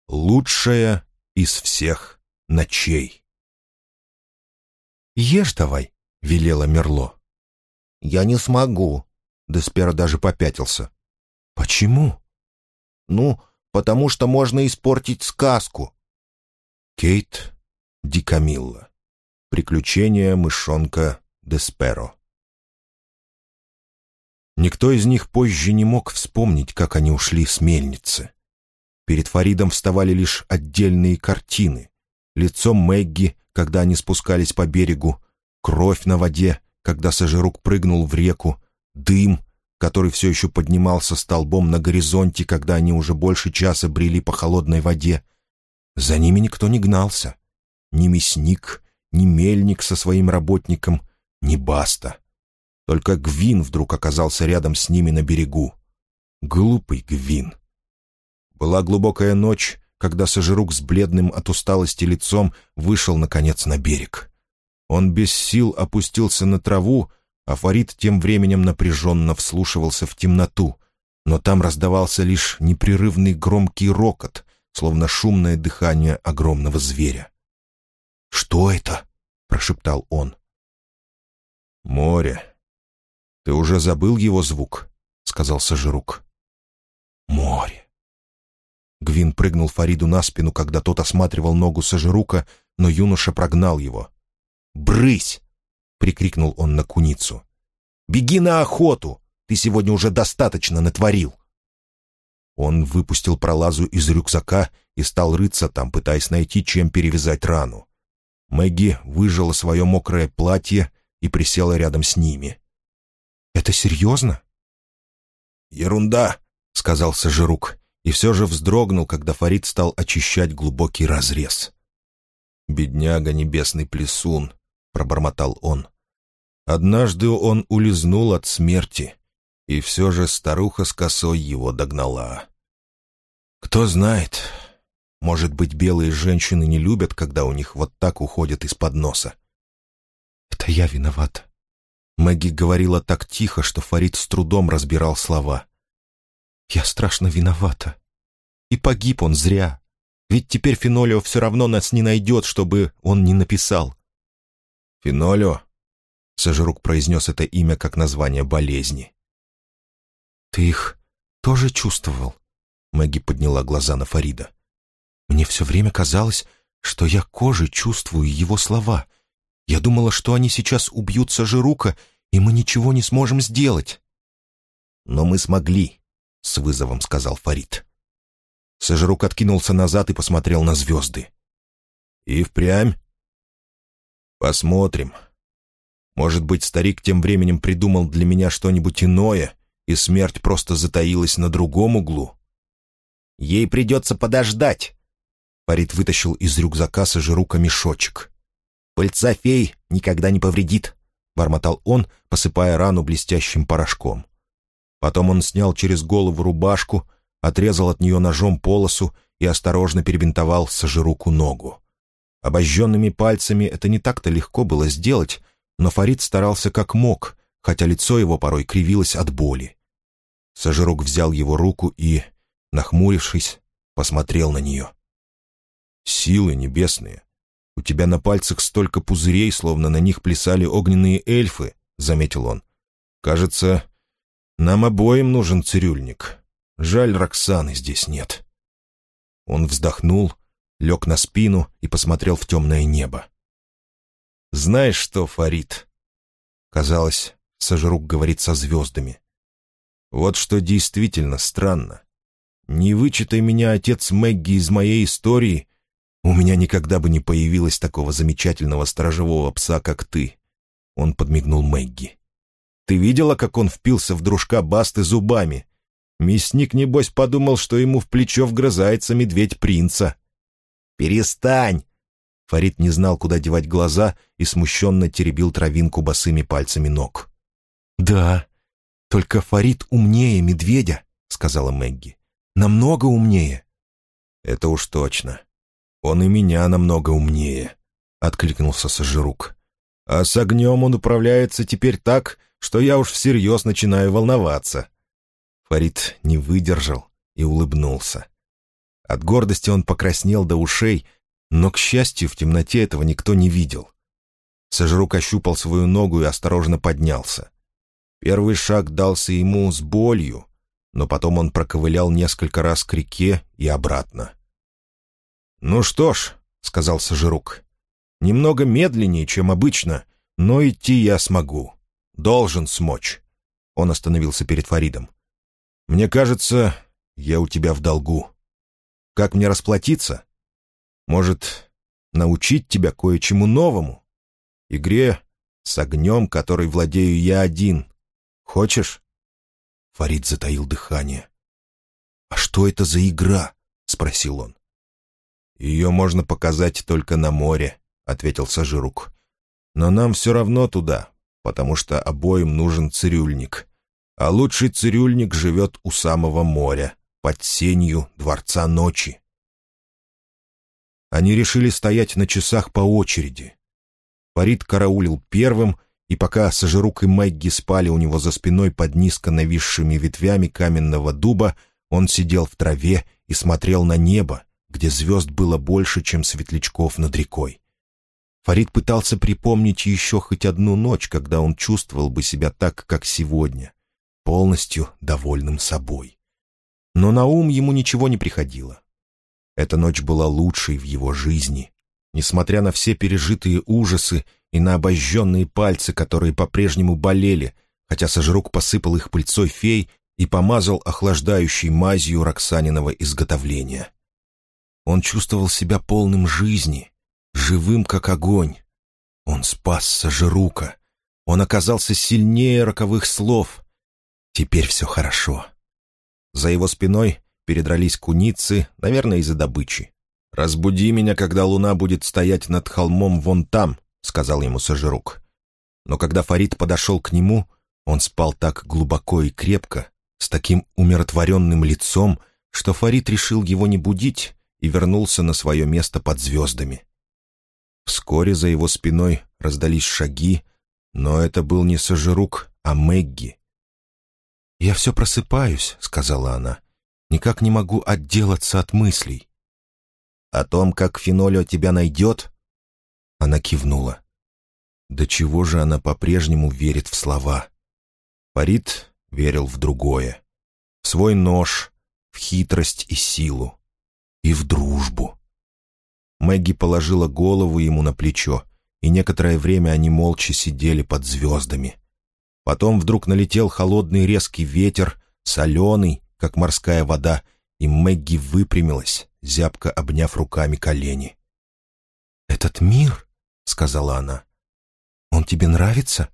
Лучшая из всех ночей. «Ешь давай», — велела Мерло. «Я не смогу». Десперо даже попятился. «Почему?» «Ну, потому что можно испортить сказку». Кейт Ди Камилла. Приключения мышонка Десперо. Никто из них позже не мог вспомнить, как они ушли с мельницы. Перед Фаридом вставали лишь отдельные картины. Лицо Мэгги, когда они спускались по берегу, кровь на воде, когда Сожирук прыгнул в реку, дым, который все еще поднимался столбом на горизонте, когда они уже больше часа брели по холодной воде. За ними никто не гнался. Ни мясник, ни мельник со своим работником, ни Баста. Только Гвин вдруг оказался рядом с ними на берегу. Глупый Гвин. Была глубокая ночь, когда Сожирук с бледным от усталости лицом вышел, наконец, на берег. Он без сил опустился на траву, а Фарид тем временем напряженно вслушивался в темноту, но там раздавался лишь непрерывный громкий рокот, словно шумное дыхание огромного зверя. «Что это?» — прошептал он. «Море. Ты уже забыл его звук?» — сказал Сожирук. «Море». Гвин прыгнул Фариду на спину, когда тот осматривал ногу Сожирука, но юноша прогнал его. «Брысь!» — прикрикнул он на куницу. «Беги на охоту! Ты сегодня уже достаточно натворил!» Он выпустил пролазу из рюкзака и стал рыться там, пытаясь найти, чем перевязать рану. Мэгги выжала свое мокрое платье и присела рядом с ними. «Это серьезно?» «Ерунда», — сказал Сожирук, и все же вздрогнул, когда Фарид стал очищать глубокий разрез. «Бедняга небесный плесун», — пробормотал он. «Однажды он улизнул от смерти, и все же старуха с косой его догнала. Кто знает, может быть, белые женщины не любят, когда у них вот так уходят из-под носа». «Это я виновата». Мэгги говорила так тихо, что Фарид с трудом разбирал слова. «Я страшно виновата. И погиб он зря. Ведь теперь Фенолио все равно нас не найдет, чтобы он не написал». «Фенолио?» — Сожирук произнес это имя как название болезни. «Ты их тоже чувствовал?» — Мэгги подняла глаза на Фарида. «Мне все время казалось, что я кожей чувствую его слова. Я думала, что они сейчас убьют Сожирука, и мы ничего не сможем сделать». «Но мы смогли», — с вызовом сказал Фарид. Сожирук откинулся назад и посмотрел на звезды. «И впрямь?» «Посмотрим. Может быть, старик тем временем придумал для меня что-нибудь иное, и смерть просто затаилась на другом углу?» «Ей придется подождать». Фарид вытащил из рюкзака Сожирука мешочек. «Пыльца фей никогда не повредит», — бормотал он, посыпая рану блестящим порошком. Потом он снял через голову рубашку, отрезал от нее ножом полосу и осторожно перебинтовал Сожируку ногу. Обожженными пальцами это не так-то легко было сделать, но Фарид старался как мог, хотя лицо его порой кривилось от боли. Сожирук взял его руку и, нахмурившись, посмотрел на нее. «Силы небесные! У тебя на пальцах столько пузырей, словно на них плясали огненные эльфы», — заметил он. «Кажется, нам обоим нужен цирюльник. Жаль, Роксаны здесь нет». Он вздохнул, лег на спину и посмотрел в темное небо. «Знаешь что, Фарид?» Казалось, Сожирук говорит со звездами. «Вот что действительно странно. Не вычитай меня, отец Мэгги, из моей истории, у меня никогда бы не появилось такого замечательного сторожевого пса, как ты». Он подмигнул Мэгги. «Ты видела, как он впился в дружка Басты зубами? Мясник, небось, подумал, что ему в плечо вгрызается медведь принца». «Перестань!» Фарид не знал, куда девать глаза, и смущенно теребил травинку босыми пальцами ног. «Да, только Фарид умнее медведя», — сказала Мэгги. «Намного умнее». «Это уж точно. Он и меня намного умнее», — откликнулся Сожирук. «А с огнем он управляется теперь так, что я уж всерьез начинаю волноваться». Фарид не выдержал и улыбнулся. От гордости он покраснел до ушей, но, к счастью, в темноте этого никто не видел. Сожрук ощупал свою ногу и осторожно поднялся. Первый шаг дался ему с болью, но потом он проковылял несколько раз к реке и обратно. «Ну что ж», — сказал Сожрук, — «немного медленнее, чем обычно, но идти я смогу. Должен смочь». Он остановился перед Фаридом. «Мне кажется, я у тебя в долгу. Как мне расплатиться? Может, научить тебя кое-чему новому? Игре с огнем, которой владею я один. Хочешь?» Фарид затаил дыхание. «А что это за игра?» — спросил он. «Ее можно показать только на море», — ответил Сожрук. «Но нам все равно туда, потому что обоим нужен цирюльник. А лучший цирюльник живет у самого моря, под сенью Дворца Ночи». Они решили стоять на часах по очереди. Фарид караулил первым, и пока Сожрук и Мэгги спали у него за спиной под низко нависшими ветвями каменного дуба, он сидел в траве и смотрел на небо, где звезд было больше, чем светлячков над рекой. Фарид пытался припомнить еще хоть одну ночь, когда он чувствовал бы себя так, как сегодня, полностью довольным собой. Но на ум ему ничего не приходило. Эта ночь была лучшей в его жизни, несмотря на все пережитые ужасы и на обожженные пальцы, которые по-прежнему болели, хотя Сожрук посыпал их пыльцой фей и помазал охлаждающей мазью Роксаниного изготовления. Он чувствовал себя полным жизни, живым как огонь. Он спас Сожрука. Он оказался сильнее роковых слов. Теперь все хорошо. За его спиной передрались куницы, наверное, из-за добычи. «Разбуди меня, когда луна будет стоять над холмом вон там», — сказал ему Сожрук. Но когда Фарид подошел к нему, он спал так глубоко и крепко, с таким умиротворенным лицом, что Фарид решил его не будить и вернулся на свое место под звездами. Вскоре за его спиной раздались шаги, но это был не Сожрук, а Мэгги. «Я все просыпаюсь», — сказала она. «Никак не могу отделаться от мыслей». «О том, как Фенолио тебя найдет?» Она кивнула. До чего же она по-прежнему верит в слова? Фарид верил в другое. В свой нож, в хитрость и силу. И в дружбу. Мэгги положила голову ему на плечо, и некоторое время они молча сидели под звездами. Потом вдруг налетел холодный резкий ветер, соленый, как морская вода, и Мэгги выпрямилась, зябко обняв руками колени. «Этот мир, — сказала она, — он тебе нравится?»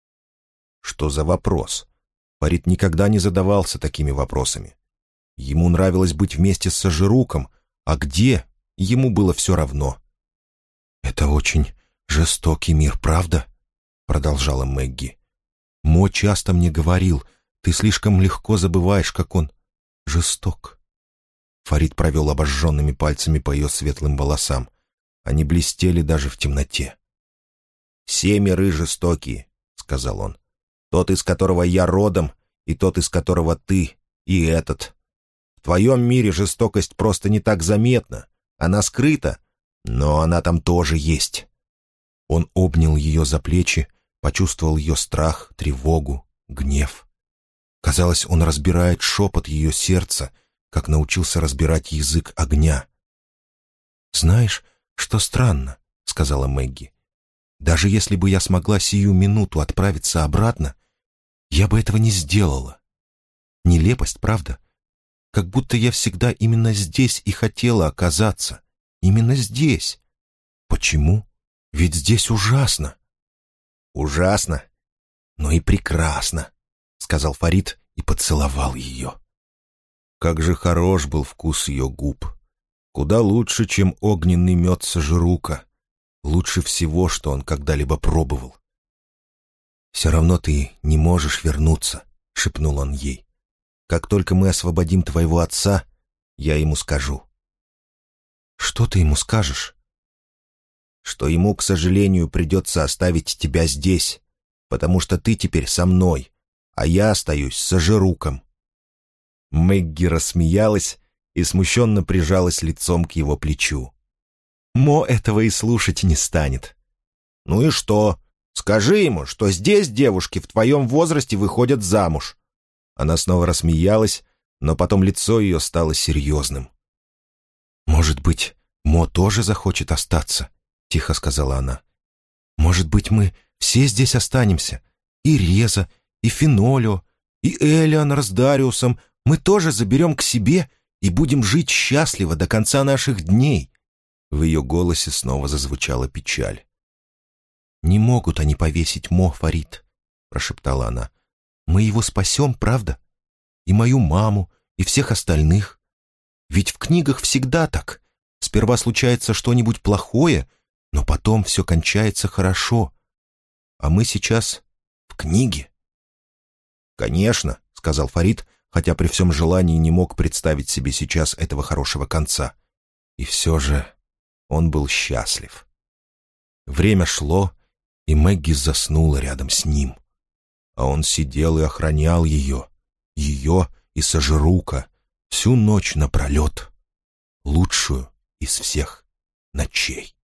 Что за вопрос? Фарид никогда не задавался такими вопросами. Ему нравилось быть вместе с Сожруком, а где, ему было все равно. «Это очень жестокий мир, правда?» — продолжала Мэгги. «Мо часто мне говорил, ты слишком легко забываешь, как он жесток». Фарид провел обожженными пальцами по ее светлым волосам. Они блестели даже в темноте. «Все миры жестокие», — сказал он. «Тот, из которого я родом, и тот, из которого ты, и этот. В твоем мире жестокость просто не так заметна. Она скрыта, но она там тоже есть». Он обнял ее за плечи, почувствовал ее страх, тревогу, гнев. Казалось, он разбирает шепот ее сердца, как научился разбирать язык огня. «Знаешь, что странно?» — сказала Мэгги. «Даже если бы я смогла сию минуту отправиться обратно, я бы этого не сделала. Нелепость, правда? Как будто я всегда именно здесь и хотела оказаться. Именно здесь. Почему? Ведь здесь ужасно». «Ужасно, но и прекрасно», — сказал Фарид и поцеловал ее. Как же хорош был вкус ее губ. Куда лучше, чем огненный мед Сожрука. Лучше всего, что он когда-либо пробовал. «Все равно ты не можешь вернуться», — шепнул он ей. «Как только мы освободим твоего отца, я ему скажу». «Что ты ему скажешь?» «Что ему, к сожалению, придется оставить тебя здесь, потому что ты теперь со мной, а я остаюсь с Сожруком». Мэгги рассмеялась, и смущенно прижалась лицом к его плечу. Мо этого и слушать не станет. «Ну и что? Скажи ему, что здесь девушки в твоем возрасте выходят замуж». Она снова рассмеялась, но потом лицо ее стало серьезным. «Может быть, Мо тоже захочет остаться?» — тихо сказала она. «Может быть, мы все здесь останемся? И Реза, и Фенолио, и Элеонор с Дариусом. Мы тоже заберем к себе и будем жить счастливо до конца наших дней». В ее голосе снова зазвучала печаль. «Не могут они повесить Мо, Фарид», — прошептала она. «Мы его спасем, правда? И мою маму, и всех остальных. Ведь в книгах всегда так. Сперва случается что-нибудь плохое, но потом все кончается хорошо. А мы сейчас в книге». «Конечно», — сказал Фарид, хотя при всем желании не мог представить себе сейчас этого хорошего конца. И все же он был счастлив. Время шло, и Мэгги заснула рядом с ним. А он сидел и охранял ее и Сажирука, всю ночь напролет, лучшую из всех ночей.